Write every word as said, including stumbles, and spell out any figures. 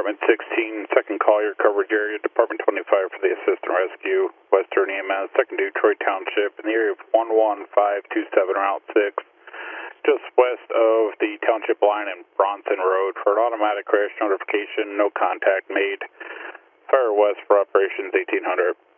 Department sixteen, second call, your coverage area, Department twenty-five for the assist and rescue, Western E M S, second Detroit Township, in the area of one one five two seven, Route six, just west of the Township line and Bronson Road for an automatic crash notification, no contact made. Fire west for operations eighteen hundred.